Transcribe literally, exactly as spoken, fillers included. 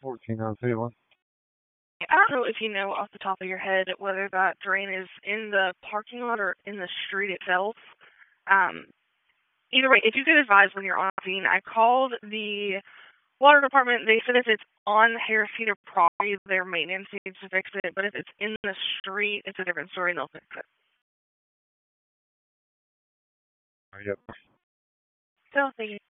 fourteen on Salem. I don't know if you know off the top of your head whether that drain is in the parking lot or in the street itself. Um, either way, if you could advise when you're on scene, I called the water department. They said if it's on Harris Teeter property, their maintenance needs to fix it. But if it's in the street, it's a different story and they'll fix it. Oh, yep. So, thank you.